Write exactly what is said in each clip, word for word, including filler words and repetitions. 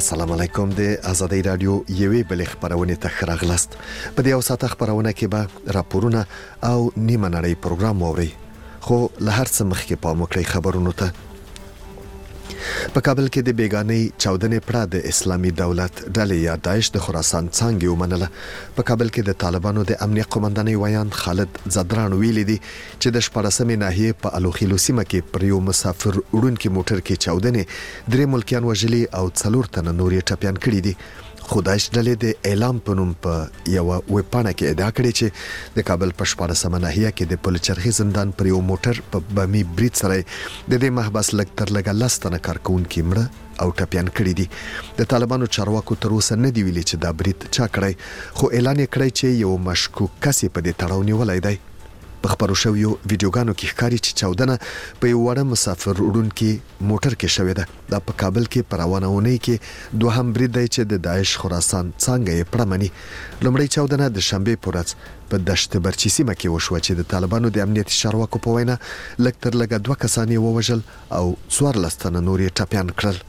السلام علیکم. د آزادۍ رادیو یوې بلې خبرونه ته ښه راغلاست. په دې اوساته خبرونه کې به راپورونه او نیمه نړۍ پروګرام ووري، خو له هر څه مخکې پام وکړئ خبرونو ته. په کابل کې د بیگانۍ چاودنې پړه د اسلامي دولت ډلې یا داعش د خراسان څانګې ومنله. په کابل کې د طالبانو د امنیه قومندانۍ ویان خالد زدران ویلي دي چې د شپاړسمې ناحیې په الوخیلو سیمه کې پر یو مسافر وړونکي موټر کې چاودنې درې ملکیان وژلي او څلور تنه نور یې ټپیان کړي دي. خو داعش ډلې د اعلام په نوم په یو ویبپاڼه کې ادعا کړې چې د کابل په شپاړسمه ناحیه کې د پلچرخي زندان پر یو موټر په بمي برید سره د دې محبس لږ تر لږه لس تنه کارکوونکي مړه او ټپیان کړي دي. د طالبانو چارواکو تر اوسه نه دی ویلي چې دا برید چا کړی، خو اعلان یې کړی چې یو مشکوک کس په دې تړاو نیولی دی. په خبرو شویو ویډیوګانو کې ښکاري چې چاودنه په یو وړه مسافر وړونکي موټر کې شوې ده. دا په کابل کې په روانه اونۍ کې دوهم برید دی چې د داعش خراسان څانګه یې پړه مني. لومړی چاودنه د شنبې په ورځ په دشت برچي سیمه کې وشوه چې د طالبانو د امنیتي چارواکو په وینا لږ تر لږه دوه کسان یې ووژل او څوارلس تنه نور یې ټپیان کړل.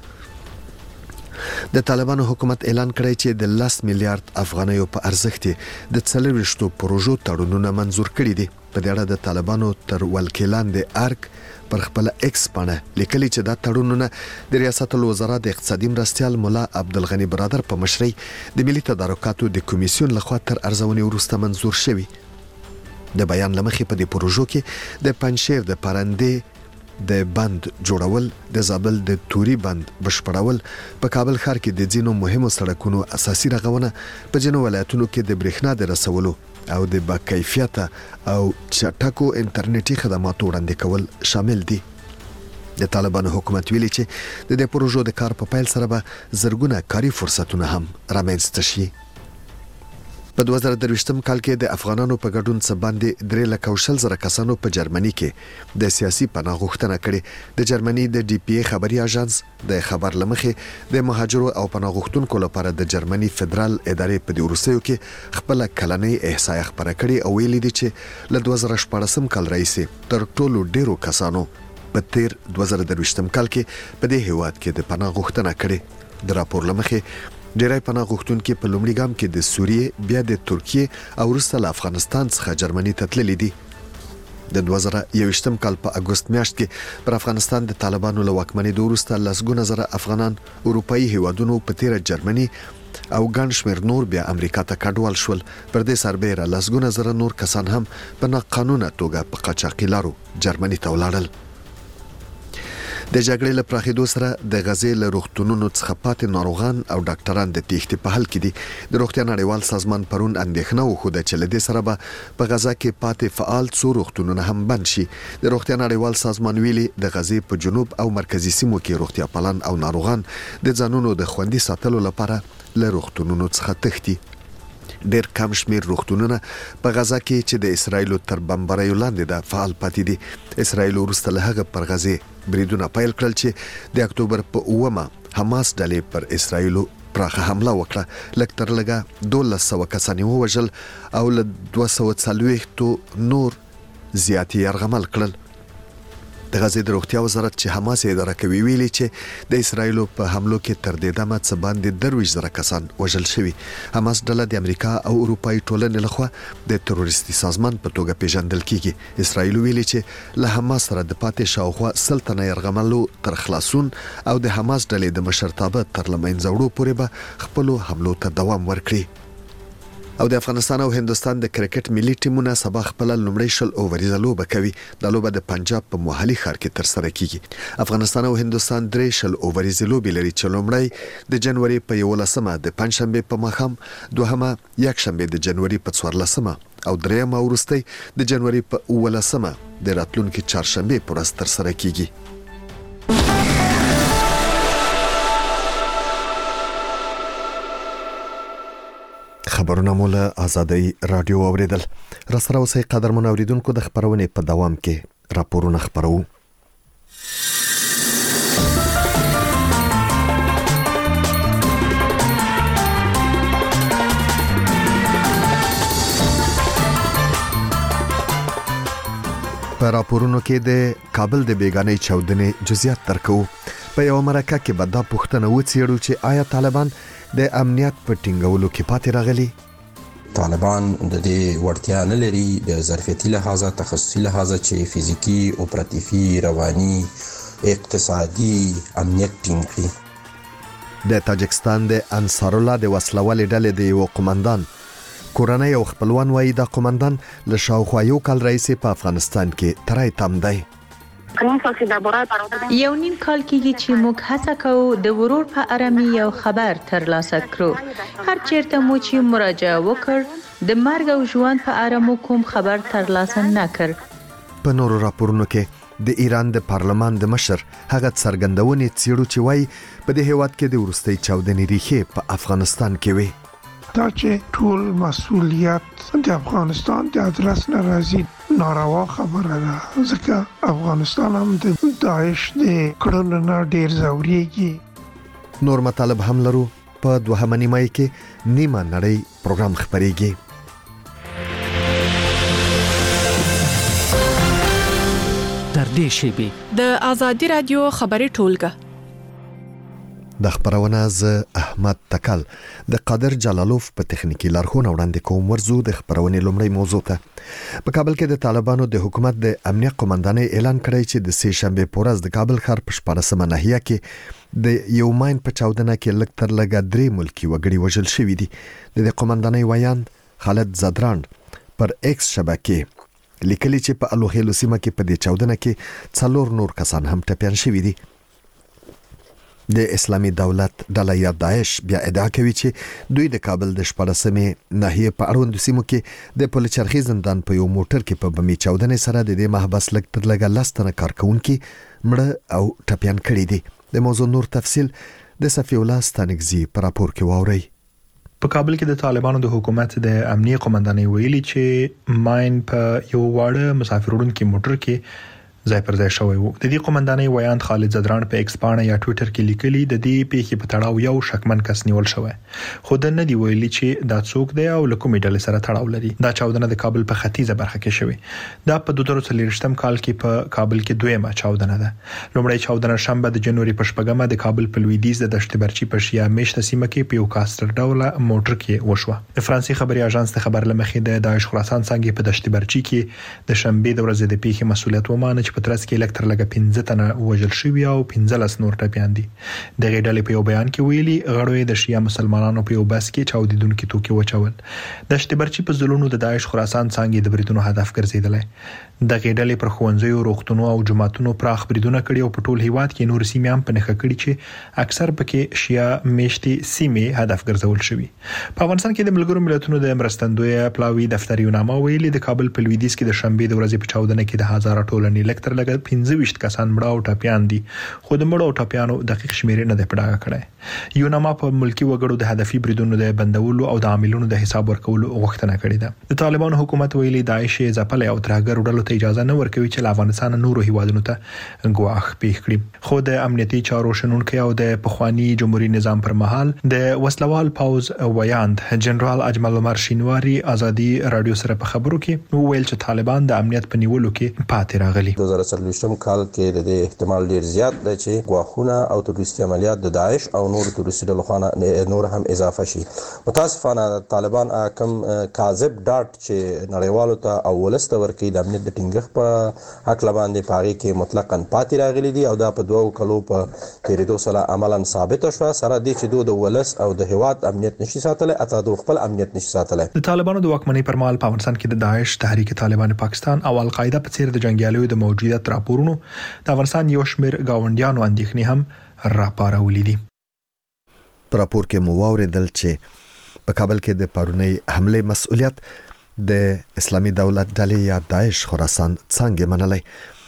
د طالبانو حکومت اعلان کړی چې د لس میلیارډ افغانیو په ارزښت د څلوېښتو پروژو تړونونه منظور کړي دي. په دې اړه د طالبانو تر ولکې لاندې ارک پر خپل ایکس باندې لیکلي چې دا تړونونه د ریاست الوزرا د اقتصادي مرستیال مولا عبدالغنی برادر په مشرۍ د ملي تدارکاتو د کمیسیون لخوا تر ارزونې وروسته منظور شوي. د بیان لمخې په دې پروژو کې د پنجشیر د پرندې د بند جوړول، د زابل د توري بند بشپړول، په کابل ښار کې د ځینو مهمو سړکونو اساسي رغونه، په ځینو ولایتونو کې د برېښنا د رسولو او د با کیفیته او چټکو انټرنیټي خدماتو وړاندې کول شامل دي. د طالبانو حکومت ویلي چې د دې پروژو د کار په پیل سره به زرګونه کاري فرصتونه هم رامنځته شي. په دوه زره درویشتم کال کې د افغانانو په ګډون څه باندې درې لکه او شل زره کسانو په جرمني کې د سیاسي پناه غوښتنه کړې. د جرمني د ډي پی ای خبري اژانس د خبر لمخې د مهاجرو او پناه غوښتونکو لپاره د جرمني فدرال ادارې په دې وروستیو کې خپل کلنۍ احصایه خبره کړې او ویلي دي چې له دوه زره شپاړسم کال راهیسې تر ټولو ډیرو کسانو په تیر دوه زره درویشتم کال کې په دې هیواد کې د پناه غوښتنه کړې. د راپور لمخې ډیری پناه غوښتونکي په لومړي ګام کې د سوریې، بیا د ترکیې او وروسته له افغانستان څخه جرمني ته تللي دي. د دوه زره یوویشتم کال په اګوست میاشت کې پر افغانستان د طالبانو له واکمنېدو وروسته لسګونه زره افغانان اروپایي هیوادونو په تیره جرمني او ګڼ شمېر نور بیا امریکا ته کډوال شول. پر دې سربیره لسګونه زره نور کسان هم په ناقانونه توګه په قاچاقي لارو جرمني ته ولاړل. د جګړې له پراخېدو سره د غزې له روغتونونو څخه پاتې ناروغان او ډاکټران د تېښتې په حال کې دي. د روغتیا نړیوال سازمان پرون اندېښنه وښوده چې له دې سره به په غزه کې پاتې فعال څو روغتونونه هم بند شي. د روغتیا نړیوال سازمان ویلي د غزې په جنوب او مرکزي سیمو کې روغتیا پالان او ناروغان د ځانونو د خوندي ساتلو لپاره له روغتونونو څخه تښتي. ډېر کم شمیر روغتونونه په غزه کې چې د اسرایلو تر بمباریو لاندې ده فعال پاتې دي. اسرایل وروسته له هغه پر غزې بریدونه پیل کړل چې د اکتوبر په اوومه حماس ډلې پر اسرایلو پراخه حمله وکړه. لږ تر لږه دولس سوه کسان یې ووژل او له دوه سوه څلوېښتو نور زیات یې یرغمل کړل. د غزې د روغتیا وزارت چې حماس یې اداره کوي ویلي چې د اسرایلو په حملو کې تر دې دمه څه باندې درویشت زره کسان وژل شوي. حماس ډله د امریکا او اروپایي ټولنې لخوا د تروریستي سازمان په توګه پیژندل کیږي. اسرایل ویلي چې له حماس سره د پاتې شاوخوا سل تنه یرغملو تر خلاصون او د حماس ډلې د مشرتابه تر له منځه وړو پورې به خپلو حملو ته دوام ورکړي. او د افغانستان او هندوستان د کرکټ ملي ټیمونه سبا خپل لومړی شل اووریزه لوبه کوي. دا لوبه د پنجاب په موهلي ښار کې ترسره کیږي. افغانستان او هندوستان درې شل اووریزه لوبې لري چې لومړی د جنوري په یولسمه د پنځشنبه په ماښام، دوهمه یکشنبه د جنوري په څوارلسمه او دریمه وروستۍ د جنوري په اوولسمه د راتلونکي چهارشنبه په ورځ ترسره کیږي. خبرونه مو له آزادۍ رادیو اوریدل. را سره اوسئ قدرمن اوریدونکو، د خبرونې په دوام کې راپورونه خبرو. په راپورونو کې د کابل د بیگانۍ چاودنې جزئیات درکو. په یو مرکه کې به دا پوښتنه وڅېړو چې آیا طالبان د امنیت په ټینګولو کې پاتې راغلي؟ طالبان د دې وړتیا نه لري د ظرفیتي لحاظه، تخصصي لحاظه چې فزیکی، اپراتیفي، رواني، اقتصادي امنیت ټینګ کړي. د تاجکستان د انصار الله د وسلوالې ډلې د یو قومندان کورنۍ او خپلوان وایي دا قومندان له شاوخوا یو کال راهیسې په افغانستان کې ترای تم دی. یو نیم کال کېږي چې موږ هڅه کوو د ورور په اړه مې یو خبر ترلاسه کړو. هر چیرته مو چې مراجعه وکړ د مرګ او ژوند په اړه مو کوم خبر ترلاسه نه کړ. په نورو راپورونو کې د ایران د پارلمان د مشر هغه څرګندونې څېړو چې وایي په دې هیواد کې د وروستۍ چاودنې ریښې په افغانستان کې وي. دا چې ټول مسؤلیت د افغانستان د ادرس نه راځي ناروا خبره ده، ځکه افغانستان هم د داعش د کړنو نه ډیر ځورېږي. نور مطالب هم لرو. په دوهمه نیمه کې نیمه نړۍ پروګرام خپرېږي. در دې شیبې د آزادي رادیو خبري ټولګه د خبرونه ز احمد تکل د قادر جلالوف په تخنیکی لارښوونه وړاندې کوم. ورزو د خبرونې لومړی موضوع ته. په کابل کې د طالبانو د حکومت د امنیت قومندانۍ اعلان کړی چې د سه شنبه په ورځ د کابل ښار په شپاړسمه ناحیه کې د یو ماین په چاودنه کې لږ تر لږه درې ملکی وګړي وژل شوي دي. د قومندانۍ ویاند خالد زدران پر ایکس شبکې لیکلي چې په الوخیلو سیمه کې په دې چاودنه کې څلور نور کسان هم ټپیان شوي دي. د اسلامي دولت ډله یا داعش بیا ادعا کوي چې دوی د کابل د شپاړسمې ناحیې په اړوندو سیمو کې د پلچرخي زندان په یو موټر کې په بمي چاودنې سره د دې محبس لږ تر لږه لس تنه کارکونکي مړه او ټپیان کړي دي. د موضوع نور تفصیل د صفی الله ستانکزي په راپور کې واورئ. په کابل کې د طالبانو د حکومت د امنیت قومندانۍ ویلي چې ماین په یو واړه مسافروړونکو موټر کې ځای پر ځای شوی وو. د دې قومندانۍ ویاند خالد زدران په ایکس پاڼه یا ټوئیټر کې لیکلي د دې پیښې په تړاو یو شکمن کس نیول شوی، خو د نه دی ویلي چې دا څوک دی او له کومې ډلې سره تړاو لري. دا چاودنه د کابل په ختیځه برخه کې شوې. دا په دوه زره څلوېښتم کال کې په کابل کې دویمه چاودنه ده. لومړی چاودنه شنبه د جنوري په شپږمه د کابل په لویدیځ د دشت برچی په شیا میشته سیمه کې په یو کاستر ډوله موټر کې وشوه. د فرانسې خبري اژانس د خبر لمخې د داعش خراسان څنګه په دشت برچی کې د شنبه د ورځې د پیښې مسؤلیت ومانه چې په ترڅ کې الکتر لګه پنځه تنه وژل شوي او پنځلس نور ټپیان دي. د غېډلې په یو بیان کې ویلي غړو د شیا مسلمانانو په یو بس کې چاودیدونکو توکي وچول. د شت برچی په ځلونو د داعش خراسان څنګه د بریدونو هدف ګرځیدلې. د غېډلې پر خوندزیو روغتونو او جماعتونو پراخ بریدونه کړي او په ټول هیواد کې نور سیمې هم په نخښه کړي چې اکثر پکې شیا میشتي سیمې هدف ګرځول شوي. په افغانستان کې د ملګرو ملتونو د مرستندوی پلاوی دفتر یو نامه ویلي د کابل په لویدیځ کې د شنبه د ورځې په چاودنه کې د هزار ټولنې لکتر لګ پنځه ویشت کسان مړه او ټپیان دي، خو د مړو او ټپیانو دقیق شمیرې نه ده پډاګه کړې. یو نامه په ملکی وګړو د هدفي بریدونو د بندولو او د عاملونو د حساب ورکولو غوښتنه کړې ده. د طالبانو حکومت ویلي داعش ځپل او ترهګر ډلو ته اجازه نه ورکوي چې له افغانستان نورو هیوادونو ته ګواښ پیښ کړي. خو د امنیتي چارو شنونکو او د پخوانی جمهوریت نظام پر مهال د وسلوال پاوز ویاند جنرال اجمل عمر شینواری آزادي رادیو سره په خبرو کې وویل چې طالبان د امنیت په نیولو کې پاتې راغلي. دوه زره څلوېښتم کال کې د احتمال ډیر زیات دی چې ګواښونه او تروریستي عملیات د داعش او نور تروریستي ډلو خانه نور هم اضافه شي. متاسفانه طالبان کوم کاذب ډاټ چې نړیوالو ته او ولسته ورکړي د امنیت د ټینګښت په حق لباندې پاره کې مطلقاً پاتې راغلي دي او دا په دوه کلو په تیریدو سره عملاً ثابت شو سره دي چې دوی د ولس او د هیواد امنیت نشي ساتلی، اته د خپل امنیت نشي ساتلی. د طالبانو د واکمنۍ پر مهال په افغانستان کې د داعش، تحریک طالبان پاکستان او القاعده په څیر د جنگیالیو د موجودیت راپورونو د افغانستان یو شمېر گاونډیانو اندېښنې هم راپارولې دي. په راپور کې مو واوریدل چې په کابل کې د پرونی حمله مسؤلیت د اسلامي دولت ډلې یا داعش خراسان څنګه منلای.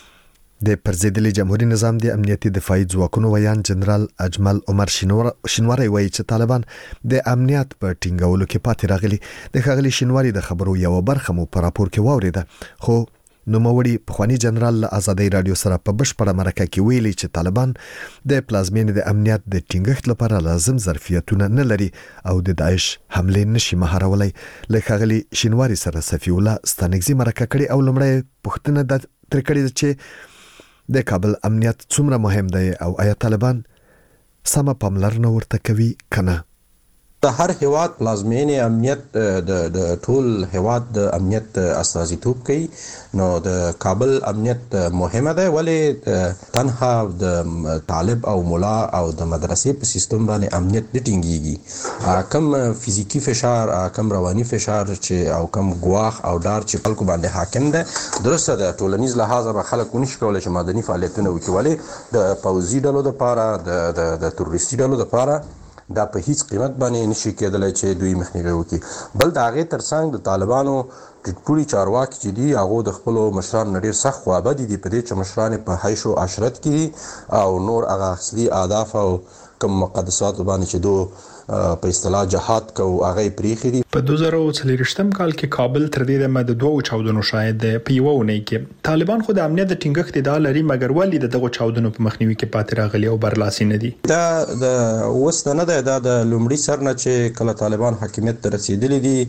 د پرزیدلي جمهوریت نظام د امنیتي دفاعي ځواکونو ویان جنرال اجمل عمر شینواری وایي چې طالبان د امنیت په ټینګولو کې پاتې راغلي. د ښاغلي شینواری د خبرو یو برخه مو په راپور کې واوریده، خو نوموړي پخوانی جنرال له آزادي رادیو سره په بشپړه مرکه کې ویلي چې طالبان د پلازمینې د امنیت د ټینګښت لپاره لازم ظرفیتونه نه لري او د داعش حمله نشي مهارولای. له ښاغلي شینواری سره صفی الله ستانکزي مرکه کړي او لمړی پوښتنه د تر کړي چې د کابل امنیت څومره مهم دی او آیا طالبان سم پاملرنه ورته کوي کنه؟ د هر هیواد پلازمینې امنیت د د ټول هیواد د امنیت استازیتوب کوي. نو د کابل امنیت مهمه ده، ولې تنها د طالب او مولا او د مدرسې په سیستم باندې امنیت نه ټینګیږي. کم فزیکی فشار، کم رواني فشار چې او کم ګواښ او ډار چې خلکو باندې حاکم ده، درسته ده ټولنیز لحاظه به خلک ونشي کولی چې مدني فعالیتونه وکړي، ولې د پوځي ډلو دپاره د د تروریستي ډلو دپاره دا په هیڅ قیمت باندې نشي کېدلی چې دوی مخنیوي وکړي. بل د هغې ترڅنګ د طالبانو ټیټپوړي چارواکي چې دي هغو د خپلو مشرانو نه ډېر سخت خوابدي دي په دې چې مشران یې په حیش و عشرت کې دي او نور هغه اصلي اهداف او کوم مقدساتو باندې چې دو په اصطلاح جهاد کو هغه پریخي دي. په دوه زره څلوېښتم کال کې کابل تر دې دمه د دوه چاودنو شاهد په یو ونې کې طالبان خو د امنیت د ټینګښت ادعا لري، مګر ولې د دغه چاودنو په مخنیوي کې پاتې راغلي او برلاسي نه دي؟ دا د اوس نه ده، دا د لومړي سر نه چې کله طالبان حاکمیت ته رسیدلي دي،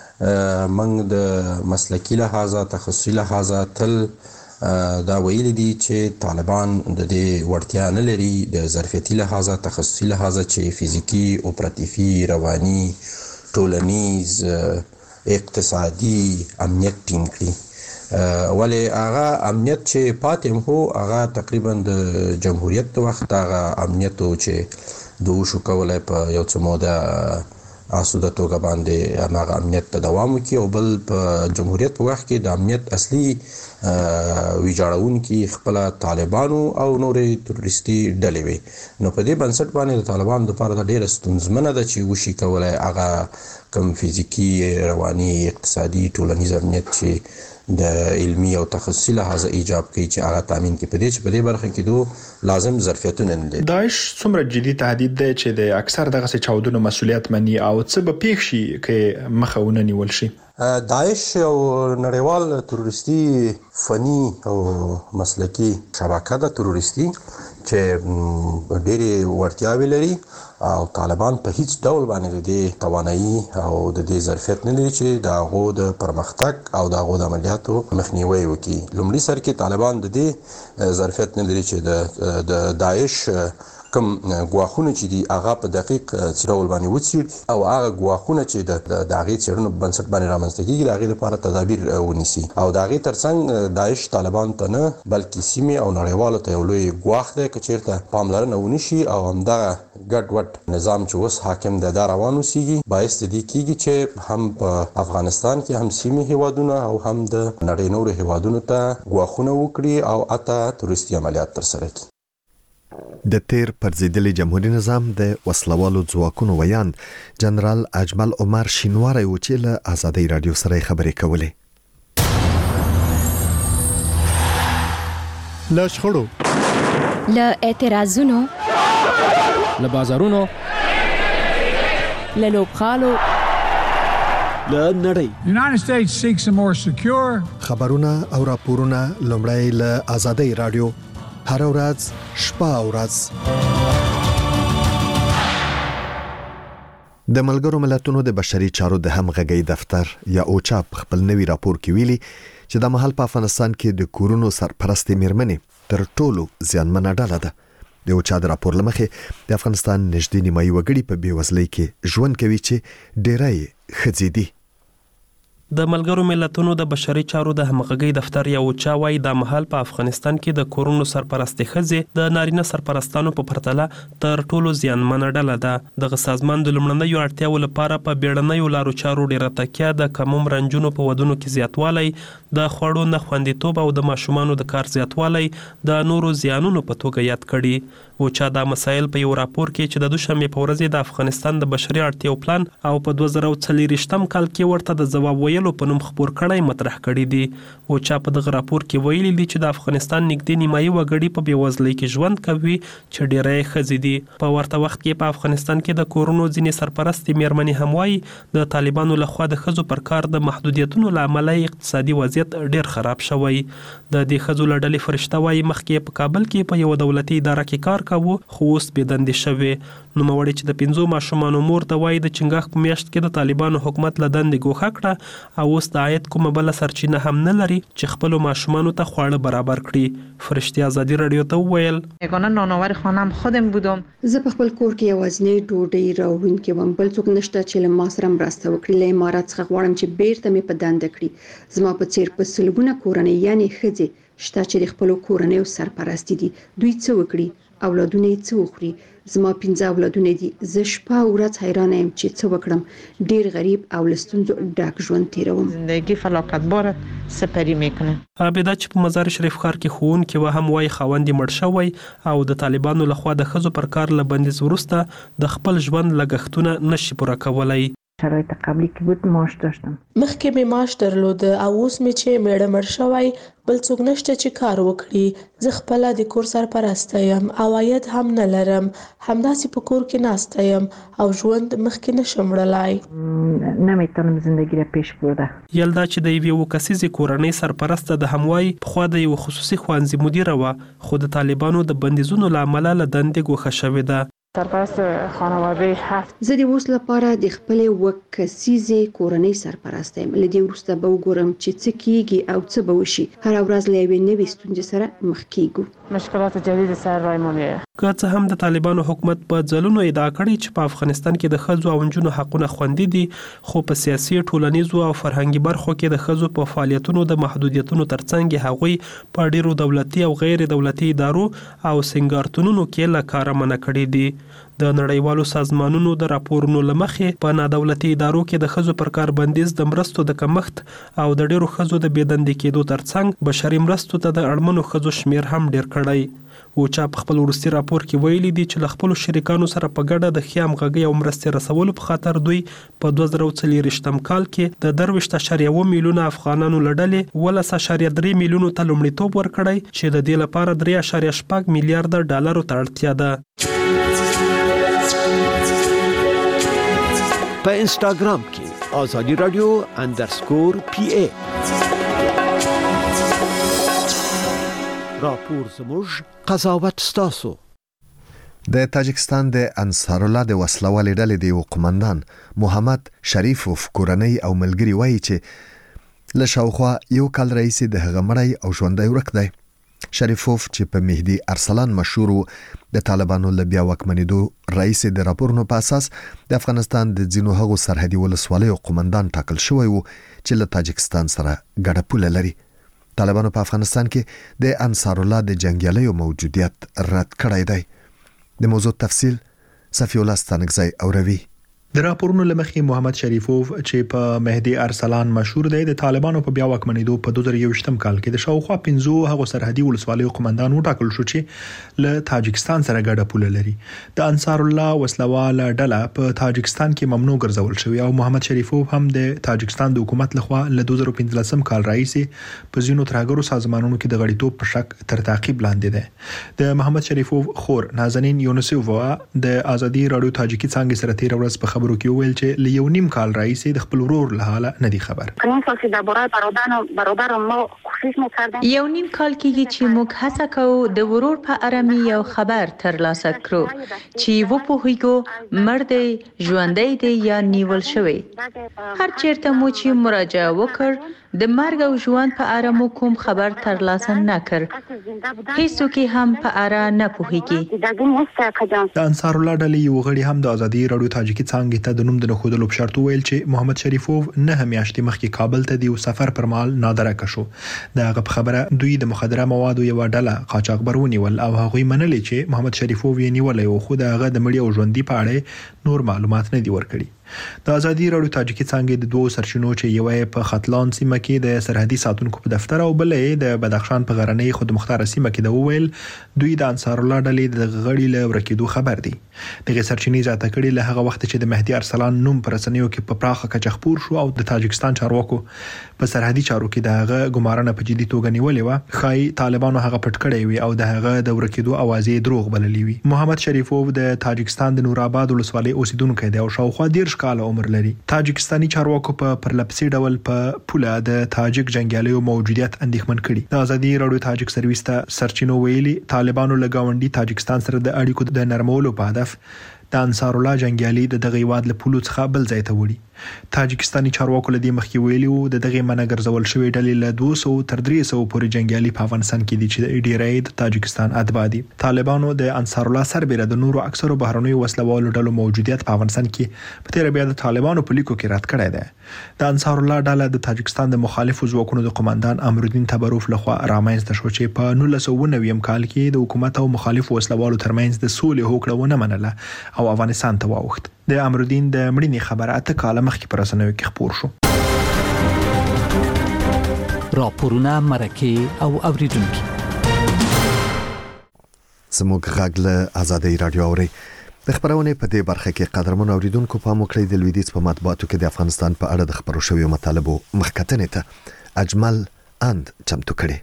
موږ د مسلکي لحاظه تخصصي لحاظه تل دا ویلي دي چې طالبان د دې وړتیا نه لري د ظرفیتي لحاظه تخصصي لحاظه چې فزیکي، اپراتیفي، رواني، ټولنیز، اقتصادي امنیت ټینګ کړي. ولې هغه امنیت چې پاتې هو هغه تقریبا د جمهوریت د وخت هغه امنیت چې دوی شو کولای په یو څه موده اسوده توګه باندې هغه امنیت ته دوام وکړي، او بل په جمهوریت په وخت کې د امنیت اصلي ویجاړونکي خپل طالبانو او نورې تروریستي ډلې وي. نو په دې بنسټ باندې د طالبانو لپاره د ډېره ستونزمنه ده چې وشي کولای هغه کم فزیکي، رواني، اقتصادي، ټولنیز امنیت چې د علمي او تخصصي لحاظه ایجاب کوي چې هغه تامین کړي، په دې چې په دې برخه کې دو لازم ظرفیتونه نه لري. داعش څومره جدي تهدید دی چې د اکثر دغه چاودنو مسولیت مني او څه به پیښ شي که مخه ونه نیول شي؟ داعش یو نړیوال تروریستي فني او مسلکي شبکه ده تروریستي چې ډېرې وړتیاوې لري او طالبان په هیڅ ډول باندې د دې توانایي او د دې ظرفیت نه لري چې د هغو د پرمختګ او د هغو د عملیاتو مخنیوی وکړي. لومړي سر کې طالبان د دې ظرفیت نه لري چې د داعش کوم ګواښونه چې دي هغه په دقیق ډول باندې وڅېړي او هغه ګواښونه چې د هغې څېړنو په بنسټ باندې رامنځته کېږي د هغې لپاره تدابیر ونیسي. او د هغې ترڅنګ داعش طالبان ته نه بلکې سیمې او نړیوالو ته یو لوی ګواښ دی که چېرته پاملرنه ونشي او همدغه ګډ وډ نظام چې اوس حاکم دی دا روان اوسېږي، باعث د دې کېږي چې هم په افغانستان کې هم سیمې هیوادونه او هم د نړۍ نورو هیوادونو ته ګواښونه وکړي او حتی تروریستي عملیات ترسره کړي. د تیر پرځېدلي جمهوریت نظام د وسلوالو ځواکونو ویاند جنرال اجمل عمر شینواری و چې له آزادۍ رادیو سره خبرې کولې. له شخړو، له اعتراضونو، له بازارونو، له لوبغالو، له نړۍ United States seeks a more secure خبرونه او راپورونه لومړی له آزادۍ رادیو هر ورځ شپه او ورځ. د ملګرو ملتونو د بشري چارو د همغږۍ دفتر یا اوچا خپل نوي راپور کې ویلي چې د مهال په افغانستان کې د کورونو سرپرستي میرمنې تر ټولو زیانمنه ډله ده. د اوچا د راپور لمخې د افغانستان نږدې نیمایي وګړي په بېوزلۍ کې ژوند کوي چې ډېری یې ښځې دي. د ملګرو ملتونو د بشري چارو د همغږۍ دفتر یا اوچا وايي د مهال په افغانستان کې د کورونو سرپرستي ښځې د نارینه سرپرستانو په پرتله تر ټولو زیانمنه ډله ده. دغه سازمان د لومړنیو اړتیاو لپاره په بیړنیو لارو چارو ډېره تکیه، د کم عمر نجونو په ودونو کې زیاتوالی، د خوړو نه خوندیتوب او د ماشومانو د کار زیاتوالی د نورو زیانونو په توګه یاد کړي. اوچا دا مسایل په یو راپور کې چې د دوشنبې په ورځ د افغانستان د بشري اړتیاو پلان او په دوه زره څلوېښتم کال کې ورته د ځواب ویلو په نوم خپور کړی مطرح کړي دي. اوچا په دغه راپور کې ویلي دي چې د افغانستان نږدې نیمایي وګړي په بېوزلۍ کې ژوند کوي چې ډېری یې ښځې دي. په ورته وخت کې په افغانستان کې د کورونو ځینې سرپرستې میرمنې هم وایي د طالبانو لخوا د ښځو پر کار د محدودیتونو له امله اقتصادي وضعیت ډېر خراب شوی. د دې ښځو له ډلې فرشته وایي مخکې په کابل کې په یوه دولتي اداره کې کار کاوه خو اوس بېدندې شوی. نوموړی چې د پنځو ماشومانو مور ته وایي د چنګاښ په میاشت کې د طالبانو حکومت له دندې ګوښه کړه او اوس د عاید کومه بله سرچینه هم نه لري چې خپلو ماشومانو ته خواړه برابر کړي. فرشته ازادي رادیو ته وویل یگانه نانآور خانم خودم بودم. زه په خپل کور کې یوازینی ډوډۍ راوړونکې وم، بل څوک نشته چې له ما سره مرسته وکړي. له امارات څخه غواړم چې بیرته مې په دنده کړي. زما په څیر په سلګونه کورنۍ یعنی ښځې شته چې د خپلو کورنیو سرپرستی دي. دوی څه وکړي؟ اولادونه یې څه وخوري؟ زما پنځه اولادونه دي. زه شپه او ورځ حیرانه یم چې څه وکړم. ډیر غریب او له ستونزو ډک ژوند تیروم. زندگی فلاکت بار سپری میکنه. عابده چې په مزار شریف ښار کې ښوونکې وه هم وایي خاوند یې مړ شوی او د طالبانو لخوا د ښځو پر کار له بندیز وروسته د خپل ژوند لګښتونه نشي پوره کولی. شرایط قبلی که بود معاش داشتم. مخکې مې معاش درلود او اوس مې چې میړه مړ شوی بل څوک نشته چې کار وکړي. زه خپله د کور سرپرسته یم او عاید هم نه لرم. همداسې په کور کې ناسته یم او ژوند مخکې نشم وړلی. نمیتونم زندگی را پیش برده. یلدا چې د یوې اووه کسیزې کورنۍ سرپرسته د هموای پخوا د یو خصوصي ښوونځي مدیره وه خو د طالبانو د بندیزونو له امله له دندې ګوښه شوې ده. سرپرست خانواده هفت. زه د اوس لپاره د خپلې اووه کسیزې کورنۍ سرپرست یم. له دې وروسته به وګورم چې څه کیږي او څه به وشي. هره ورځ له یوې نوې ستونزې سره مخ کیږو. مشکلات جدید سر رای مونږ. که څه هم د طالبانو حکومت په ځلونو ادعا کړې چې په افغانستان کې د ښځو او نجونو حقونه خوندي دي خو په سیاسي، ټولنیزو او فرهنګي برخو کې د ښځو په فعالیتونو د محدودیتونو ترڅنګ هغوی په ډیرو دولتي او غیر دولتي ادارو او سنګارتونونو کې له کاره منع کړي دي. د نړیوالو سازمانونو د راپورونو له مخې په نادولتي ادارو کې د ښځو پر کار بندیز د مرستو د کمښت او د ډیرو ښځو د بېدندې کېدو ترڅنګ بشري مرستو ته د اړمنو ښځو شمیر هم ډیر کړی. اوچا په خپل وروستي راپور کې ویلي دي چې له خپلو شریکانو سره په ګډه د ښې همغږۍ او مرستې رسولو په خاطر دوی په دوه زره څلېرویشتم کال کې د درویشت اعشاریه اووه میلیونه افغانانو له ډلې اوولس اعشاریه درې میلیونو ته لومړیتوب ورکړی چې د دې لپاره درې اعشاریه شپږ میلیارده ډالرو ته اړتیا ده. په انسټاګرام کې آزادي رادیو اندرسکور پی ای راپور زموږ قضاوت ستاسو. د تاجکستان د انصار الله د وسلوالې ډلې د یو قومندان محمد شریفوف کورنۍ او ملګری وایي چې له شاوخوا یو کال رئیس د هغه مړی او ژوندی ورک دی. شریفوف چې په مهدی ارسلان مشهور د طالبانو له بیا واکمنېدو رئیس د راپورونو په اساس د افغانستان د ځینو هغو سرحدي ولسوالیو قومندان ټاکل شوی و چې له تاجکستان سره ګډه پوله لري. طالبانو په افغانستان کې د انصار الله د جنگیالیو موجودیت رد کړی دی. د موضوع تفصیل صفی الله ستانکزی اوروي. د راپورونو لمخې محمد شریفوف چې په مهدی ارسلان مشهور دی د طالبانو په بیا واکمنېدو په دوه زره یوویشتم کال کې د شاوخوا پنځو هغو سرحدي ولسوالیو قومندان وټاکل شو چې له تاجکستان سره ګډه پوله لري. د انصار الله وسلواله ډله په تاجکستان کې ممنوع ګرځول شوی او محمد شریفوف هم د تاجکستان د حکومت لخوا له دوه زره پنځلسم کال راهیسې په ځینو ترهګرو سازمانونو کې د غړیتوب په شک تر تعقیب لاندې دی. د محمد شریفوف خور نازنین یونسوفا د آزادي رادیو تاجیکی څنګه سره تیر ورځ په خبرو کې ویل چې ل یو نیم کال راهیسې د خپل ورور له حاله نه دی خبر. یو نیم کال کېږي چې موږ هڅه کوو د ورور په اړه مې یو خبر ترلاسه کړو چې وپوهیږو مړ دی ژوندی دی یا نیول شوی. هر چیرته مو چې مراجعه وکړ د مرګ او ژوند په اړه مو کوم خبر ترلاسه نه کړ. هیڅوک هم په اړه نه پوهیږي. د انصار الله ډلې یو غړي هم د آزادي رادیو تاجیکی څنګه ته د نوم د نخودلو په شرط ویل چې محمد شریفوف نه میاشتې مخکې کابل ته د سفر پر مهال نادره شو. د هغه په خبره دوی د مخدره موادو یو ډله قاچاقبر ونیول او هغوی منلي چې محمد شریفوف یې نیولای او خو د هغه د مړي او ژوندۍ په اړه نور معلومات نه دی ورکړي. د آزادي رادیو تاجیکی څنګه د دوه سرچینو چې یو په خطلان سیمه کې د سرحدي ساتونکو په دفتر او بلې د بدخشان په غرنۍ خود مختار سیمه کې د وویل دوی د انصار الله ډلې د غړي له ورکېدو خبر دي. دغه سرچینې زیاته کړي له هغه وخت چې د مهدی ارسلان نوم پر رسنیو کې په پراخه کچه خپور شو او د تاجکستان چارواکو په سرحدي چارو کې د هغه ګمارنه په جدي توګه نیولې و. خای طالبانو هغه پټ کړی وي او د هغه د ورکېدو اوازې دروغ بللې وي. محمد شریفوف د تاجکستان د نورآباد ولسوالۍ اوسیدونکی دی او شاوخوا ډیر دېرش کال عمر لري. تاجکستاني چارواکو په پرلپسې ډول په پوله د تاجک جنگیالیو موجودیت اندېښمن کړي. د ازادي راډیو تاجک سرویس ته سرچینو ویلي طالبانو له ګاونډي تاجکستان سره د اړیکو د نرمولو په هدف د انصار الله جنگیالي د دغه هیواد له پولو څخه بل ځای ته وړي. تاجکستاني چارواکو له دې مخکې ویلي وو د دغه منګرځول شوی ډلې له دوه سوه تر درې سوه پورې جنگیالي په افغانستان کې دي چې ډیری د تاجکستان اتباع دي. طالبانو د انصار الله سربېره د نورو اکثرو بهرنیو وسلوالو ډلو موجودیت په افغانستان کې په تیر بیا د طالبانو په لیکو کې رد کړی دی. د انصار الله ډله د تاجکستان د مخالفو ځواکونو د قوماندان امرالدین تبروف لخوا رامنځته شو چې په نولس سوه اوه نوي کال کې د حکومت او مخالفو وسلوالو ترمنځ د سولې هوکړه ونه منله او افغانستان ته واوښت. د امرالدین د مړینې خبره اته کاله مخکې پر رسنیو کې خپور شو. راپورونه مرکه او اوریدونکو زموږ غږ له آزادۍ رادیو اوري. د خبرونه په دې برخه کې قدرمن اوریدونکو په موکړې د لویدیځ په مطبوعاتو کې د افغانستان په اړه د خبرو شویو مطالبو مخکتنې ته اجمل اند چمتو کړي.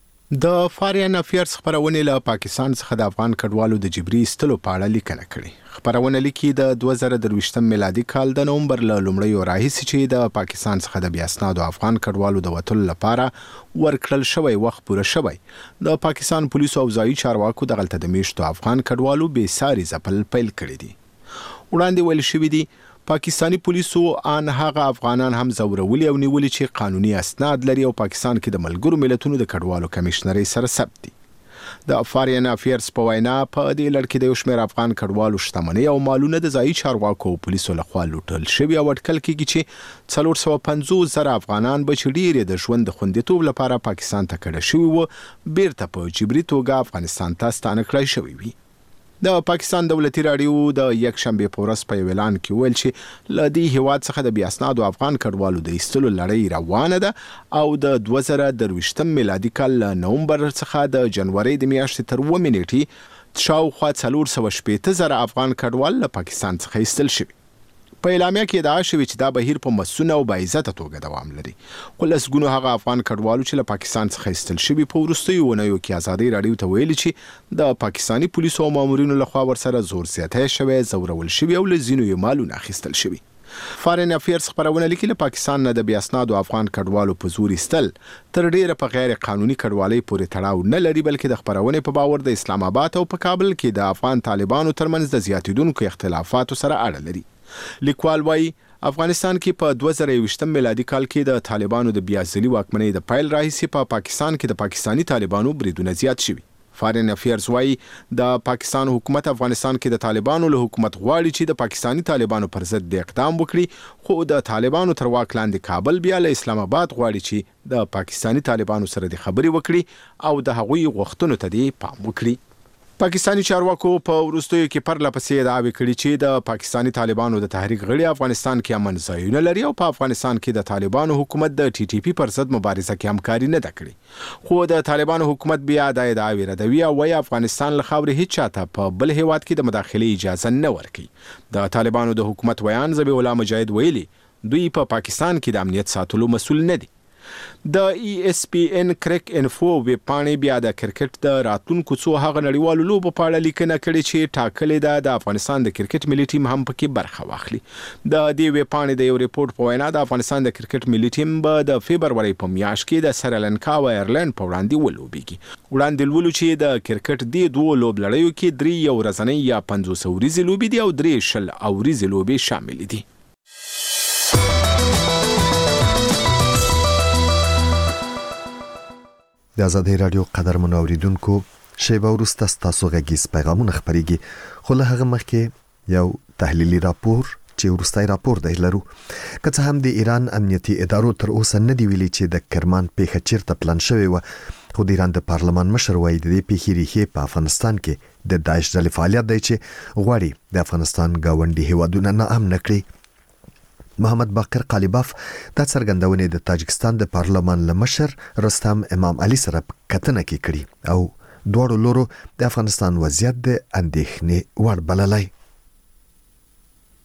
د فارین افیرز خبرونه له پاکستان څخه د افغان کډوالو د جبري استلو په اړه لیکنه کړې. خبرونه لیکي د دوه زره درویشتم میلادي کال د نومبر له لومړیو راهیسې چې د پاکستان څخه د بیا اسنادو افغان کډوالو د وټل لپاره ورکړل شوی وخت پوره شوی. د پاکستان پولیسو او ځایي چارواکو د غلطه د میشتو افغان کډوالو بې ساري ځپل پیل کړی دي. وړاندې ویل شوی دی پاکستانی پولیسو ان هغه افغانان هم زورولي او نیولي چې قانوني اسناد لري او پاکستان کې د ملګرو ملتونو د کډوالو کمشنري سره ثبت دي. د فارین افیرز په وینا په دې لړ کې د یو شمېر افغان کډوالو شتمنۍ او مالونه د ځایي چارواکو او پولیسو لخوا لوټل شوي او اټکل کېږي چې څلور سوه پنځوس زره افغانان به چې ډېر د ژوند د خوندیتوب لپاره پاکستان ته کډه شوي وو بیرته په جبري توګه افغانستان ته ستانه کړای شوي وي. د پاکستان دولتي راډیو د یک شنبه په ورځ په اعلان کې ویل چې ل دې هیواد څخه د بیا اسنادو افغان کډوالو د ایستلو لړۍ روانه ده او د دوه زره درویشتم میلادي کال نومبر څخه د جنوري د میاشتې تر اووه نیټې شاوخوا څلور سوه شپېته زره افغان کډوال له پاکستان څخه ایستل شوي. په اعلامیه کې ادعا شوې چې دا بهیر په مسونه او باعزته توګه دوام لري. خو لسګونو هغه افغان کډوالو چې له پاکستان څخه ایستل شوي په وروستیو اونیو کې ازادي راډیو ته ویلي چې د پاکستاني پولیسو او مامورینو لخوا ورسره زور زیاتی شوی، زورول شوي او له ځینو یې مالونه اخیستل شوي. فارین افیرز خبرونه لیکي له پاکستان نه د بیا اسنادو افغان کډوالو په زور ایستل تر ډیره په غیر قانوني کډوالۍ پورې تړاو نه لري، بلکې د خبرونې په باور د اسلام آباد او په کابل کې د افغان طالبانو ترمنځ د زیاتیدونکو اختلافاتو سره اړه لري. لیکوال وايي افغانستان کې په دوه زره یوویشتم میلادي کال کې د طالبانو د بیا ځلي واکمنۍ د پایل راهیسې په پاکستان کې د پاکستاني طالبانو بریدونه زیات شوي. فارین افیرز وايي د پاکستان حکومت افغانستان کې د طالبانو له حکومت غواړي چې د پاکستاني طالبانو پر ضد د اقدام وکړي، خو د طالبانو تر واک لاندې کابل بیا له اسلام آباد غواړي چې د پاکستاني طالبانو سره د خبرې وکړي او د هغوی غوښتنو ته د پام وکړي. پاکستانی چارواکو په وروستیو کې پرله پسې ادعاوې کړي چې د پاکستانی طالبانو د تحریک غړي افغانستان کې امن ځایونه لري او په افغانستان کې د طالبانو حکومت د ټي ټي پی پر ضد مبارزه کې همکاري نه ده کړې. خو د طالبانو حکومت بیا د ادعاوې ردوي او وايي افغانستان له خاورې هیڅ چاته په بل هیواد کې د مداخلې اجازه نه ورکوي. د طالبانو د حکومت ویان ذبیح الله مجاهد ویلي دوی په پاکستان کې د امنیت ساتلو مسؤل نه دي. د ای اس پی ان کرک انفو ویب پاڼې بیا د کرکټ د راتلونکو څو هغه نړیوالو لوبو په اړه لیکنه کړې چې ټاکلې ده د افغانستان د کرکټ ملي ټیم هم پکې برخه واخلي. د دې ویب پاڼې د یو ریپورت په وینا د افغانستان د کرکټ ملي ټیم به د فبروري په میاشت کې د سریلانکا او ایرلند په وړاندې ولوبېږي. وړاندې لولو چې د کرکټ د دوه لوب لړیو کې درې یو ورځنۍ یا پنځوس ورځې لوبې دي او درې شل ورځې لوبې شامل دي. د آزادۍ راډیو قدرمن اوریدونکو شیبه وروسته ستاسو غږیز پیغامونه خپرېږي، خو له هغه مخکې یو تحلیلي راپور چې وروستی راپور دی لرو. که څه هم د ایران امنیتي ادارو تر اوسه نه دی ویلي چې د کرمان پیښه چیرته پلان شوې وه، خو د ایران د پارلمان مشر وایي د دې پیښې ریښې په افغانستان کې د داعش ډلې فعالیت دی چې غواړي د افغانستان ګاونډي هیوادونه ناامنه کړي. محمد باقر قالیباف دا څرګندونې د تاجکستان د پارلمان له مشر رستم امام علي سره کتنه کې کړي او دواړو لورو د افغانستان وضعیت د اندېښنې وړ بللی.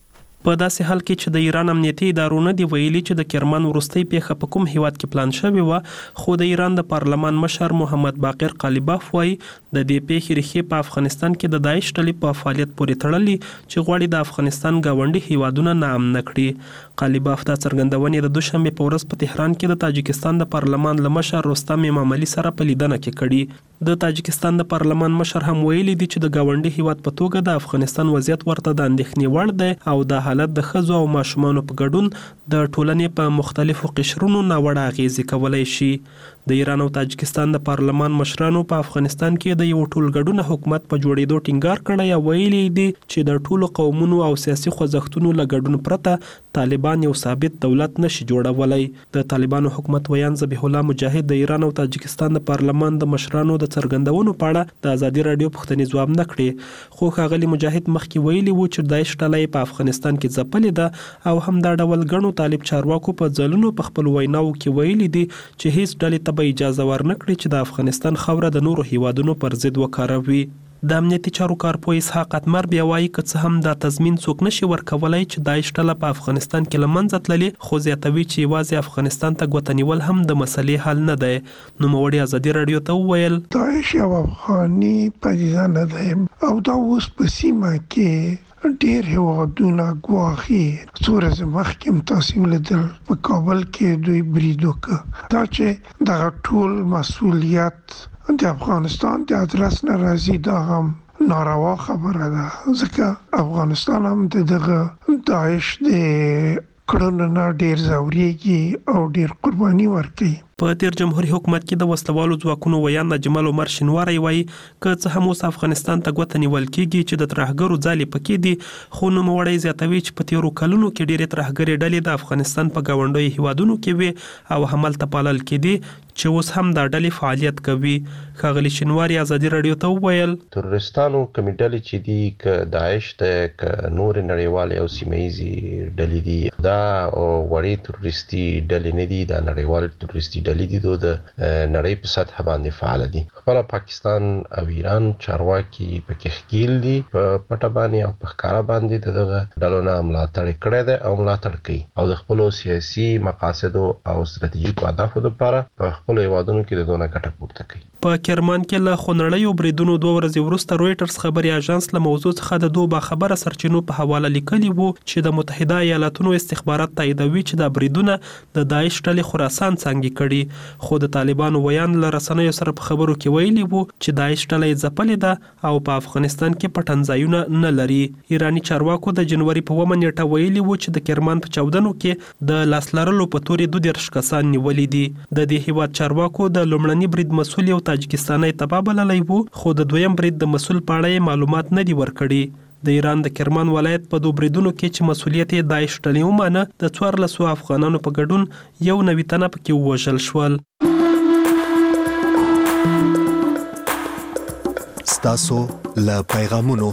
په داسې حال کې چې د ایران امنیتي ادارو نه دی ویلي چې د کرمان وروستۍ پیښه په کوم هیواد کې پلان شوې و، خو د ایران د پارلمان مشر محمد باقر قالیباف وایي د دې پیښې ریښې په افغانستان کې د داعش ډلې په فعالیت پورې تړلي چې غواړي د افغانستان ګاونډي هیوادونه ناامن کړي. قالیباف دا څرګندونې د دوشنبه په ورځ په تهران کې د تاجکستان د پارلمان له مشر رستم امامعلی سره په لیدنه کې کړي. د تاجکستان د پارلمان مشر هم ویلي دي چې د ګاونډي هیواد په توګه د افغانستان وضعیت ورته د اندېښنې وړ دی او د حالت د ښځو او ماشومانو په ګډون د ټولنې په مختلفو قشرونو ناوړه اغیزې کولی شي. د ایران او تاجکستان د پارلمان مشرانو په افغانستان کې د یو ټولګډونه حکومت په جوړېدو ټینګار کړی او ویلي دي چې د ټولو قومونو او سیاسي خوځښتونو له ګډون پرته طالبان یو ثابت دولت نشي جوړولی. د طالبانو حکومت ویان ذبیح الله مجاهد د ایران او تاجکستان د پارلمان د مشرانو د څرګندونو په اړه د ازادي راډیو پوښتنې ځواب نه کړې، خو ښاغلي مجاهد مخکې ویلي وو چې داعش ډله په افغانستان کې ځپلې ده او همدا ډول ګڼو طالب چارواکو په ځلونو په خپل ویناو کې ویلي دي چې هیڅ ډلې ته به اجازه ورنکړي چې د افغانستان خاوره د نورو هیوادونو پر ضد وکاروي. د امنیتي چارو کارپوه اسحاق اتمر بیا وایي که څه هم دا تضمین څوک نشي ورکولی چې داعش ډله په افغانستان کې له منځه تللي، خو زیاتوي چې یوازې افغانستان ته ګوته نیول هم د مسلې حل نه دی. نوموړي ازادي راډیو ته وویل داعش یو افغاني پدیده نه دی او دا اوس په سیمه کې ډیر هیوادونه ګواښي. څو ورځې مخکې هم تاسو ولیدل په کابل کې دوی برید وکړ. دا چې دغه ټول مسؤلیت د افغانستان د ادرس نه راځي دا هم ناروا خبره ده، ځکه افغانستان هم دغه داعش د کړنو نه ډیر ځورېږي او ډیر قرباني ورکوي. په تیر جمهوریت حکومت کې د وسلوالو ځواکونو ویان نجمل عمر شینواری وایي که څه هم اوس افغانستان ته ګوته نیول کېږي چې د ترهګرو ځالې پکې دي، خو نوموړی زیاتوي چې په تیرو کلونو کې ډېرې ترهګرې ډلې د افغانستان په ګاونډیو هیوادونو کې وي او همالته پالل کېدي چې اوس هم دا ډلې فعالیت کوي. ښاغلي شینواری ازادي راډیو ته وویل ترورستانو کومې ډلې چې دي که داعش ده که نورې نړیوالې او سیمه ییزې ډلې دي دا وړې ترورستي ډلې نه دي، دا نړیوالې ترورستي ډلې دي د نړۍ په سطح باندې فعال دي. خپل پاکستان او ایران چارواکي پکې ښکیل دي په پټه باندې او په ښکاره باندې دغه ډلو نه ملاتړ کړی دی او ملاتړ کوي او د خپلو سیاسي مقاصدو او ستراتیژیکو اهدافو لپاره په خپلو هیوادونو کې د دونه ګټه پورته کوي. په کرمان کې له خونړیو بریدونو دوه ورځې وروسته رویټرز خبري اژانس له موضوع څخه د دوه باخبره سرچینو په حواله لیکلي وو چې د متحده ایالاتونو استخبارات تاییدوي چې د بریدونه د داعش ډلې خراسان څنګه کړي، خو د طالبانو ویان له رسنیو سره په خبرو کې ویلي وو چې داعش ډله یې ځپلې ده او په افغانستان کې پټنځایونه نه لري. ایرانی چارواکو د جنوري په اوومه نیټه ویلي وو چې د کرمان په چاودنو کې د لاس لرلو په تورې دوه دېرش کسان نیولي دي. د دې هیواد چارواکو د لومړني برید مسؤل یو تاجکستاني تباه بللی وو، خو د دویم برید د مسؤل په اړه معلومات نه دي ورکړي. د ایران د کرمان ولایت په دوه بریدونو کې چې مسؤلیت یې داعش ډلې ومانه د څوارلسو افغانانو په ګډون یو نوي تنه پکې ووژل شول. ستاسو له پیغامونو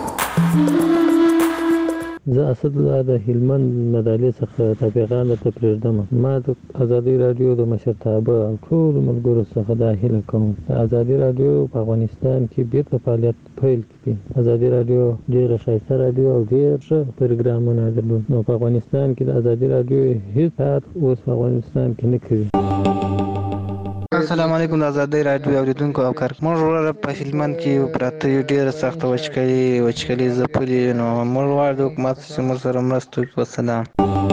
زه اسد الله د هلمند مدالې څخه د پیغام ته پرېږدم. ما د ازادي راډیو د مشرتابه او ټول ملګرو څخه د هیله کوم د ازادي راډیو په افغانستان کې بیرته فعالیت پیل کړي. ازادي راډیو ډېره ښایسته راډیو او ډېر ښه پروګرامونه لري، نو په افغانستان کې د ازادي راډیو هیڅ کار اوس په افغانستان کې نه کوي. السلام علیکم. د ازادي راډیو اوریدونکو او کارکمنو ورته په هلمند کې پراته ډیره سخت وچکلي وچکلي زپلي، نو موږ غواړو د حکومت سره سره مرسته وکړي. والسلام.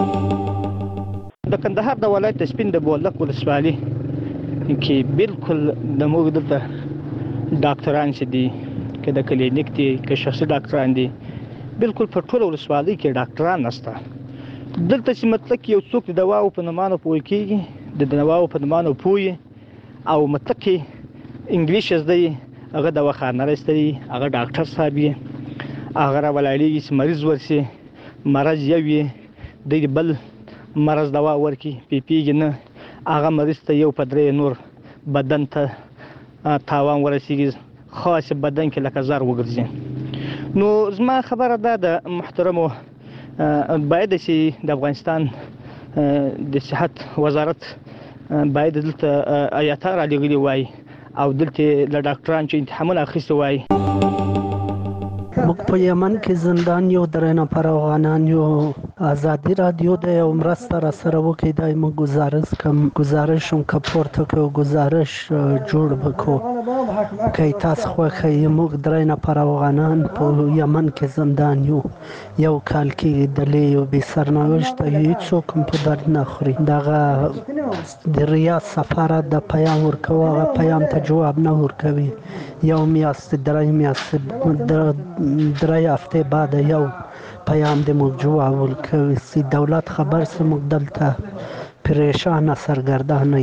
د کندهار د ولایت سپین د بولدک ولسوالي کې بالکل د موږ دلته ډاکټران چې دي که د کلینیک دي که شخصي ډاکټران دي بالکل په ټوله ولسوالۍ کې ډاکټران نشته. دلته چې مطلق یو څوک د دواو په نومانو پوه کېږي، د دواو په نومانو پوه او مطلق کې انګلیش زده هغه دواخانه راستري، هغه ډاکټر صاحب یې هغه راولاړېږي چې مریض ورسي، مرض یو یې د بل مرض دوا ورکي پی پیږي نه، هغه مریض ته یو په درې نور بدن ته تاوان ورسېږي، خاص بدن کې لکه زر وګرځي. نو زما خبره ده د محترمو باید چې د افغانستان د صحت وزارت باید دلته آیاتا را لګلي وای او دلته د ډاکټران چې امتحانونه اخیستي وای. موږ په یمن کې زندان یو درې نفر افغانان یو ازادي رادیو د یو مرسته را سره وکړي دا موږ گزارش کوم گزارش هم کپورته کو گزارش جوړ وکړو کای تاسو خو خې موږ درې نفر افغانان په یمن کې زندان یو یو کال کې د لیو به سرنوشت هیڅ کوم په درد نه خوري دغه د ریاض سفارت د پیام ورکوه پیام ته جواب نه ورکوي یو میاشت درې میاشت درې هفته بعد یو پیام د موږ جواب ورکوي چې دولت خبر سم دلته پریشان سرګردان